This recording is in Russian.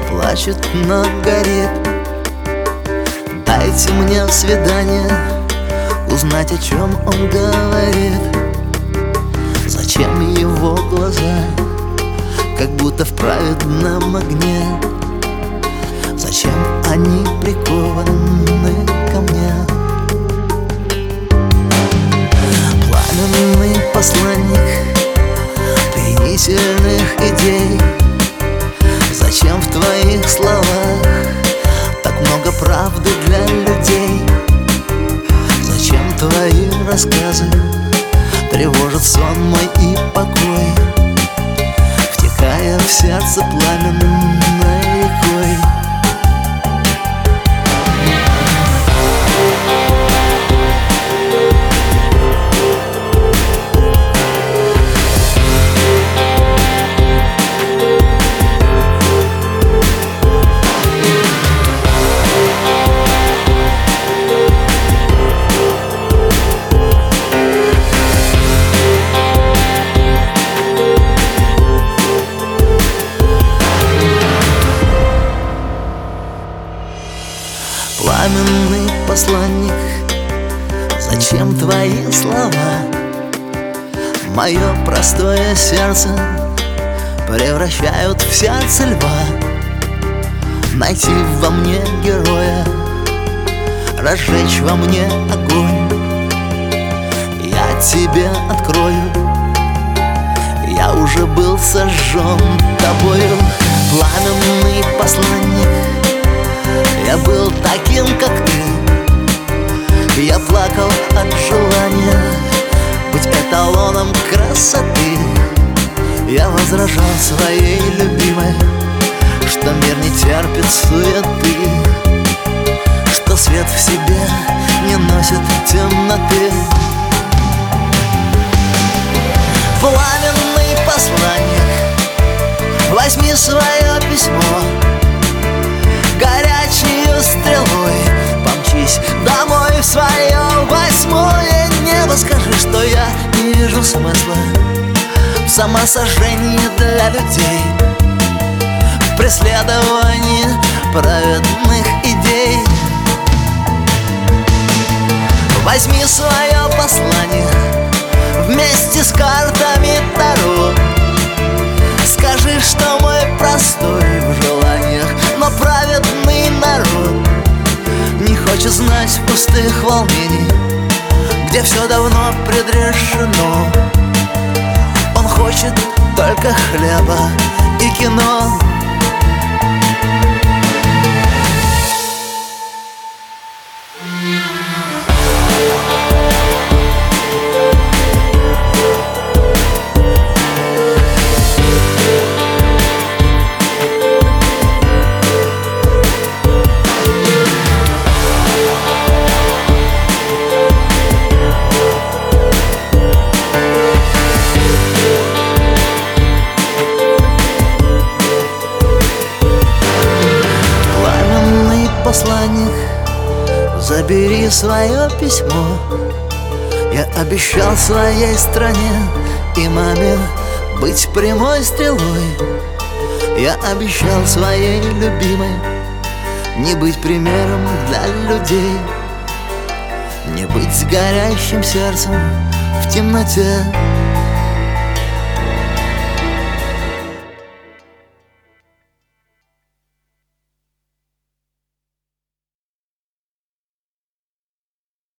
плачет, но горит. Дайте мне свидание, узнать, о чем он говорит. Зачем его глаза, как будто в праведном огне? Зачем они прикованы ко мне? Пламенный посланник пленительных идей. Зачем в твоих словах так много правды для людей? Зачем твои рассказы тревожат сон мой и покой, втекая в сердце пламенной рекой? Пламенный посланник, зачем твои слова? Мое простое сердце превращают в сердце льва. Найти во мне героя, разжечь во мне огонь. Я тебе открою, я уже был сожжен тобою. Пламенный посланник, я был таким, как ты. Я плакал от желания быть эталоном красоты. Я возражал своей любимой, что мир не терпит суеты, что свет в себе не носит темноты. Пламенный посланник, возьми свое письмо, горячей стрелой помчись домой в свое 8-е небо. Скажи, что я не вижу смысла в самосожжении для людей, в преследовании праведных идей. Возьми свое послание вместе с картами Таро. Скажи, что мой простой в желаниях, но праведный народ не хочет знать пустых волнений, где все давно предрешено. Он хочет только хлеба и кино. Посланник, забери свое письмо. Я обещал своей стране и маме быть прямой стрелой. Я обещал своей любимой не быть примером для людей, не быть с горящим сердцем в темноте.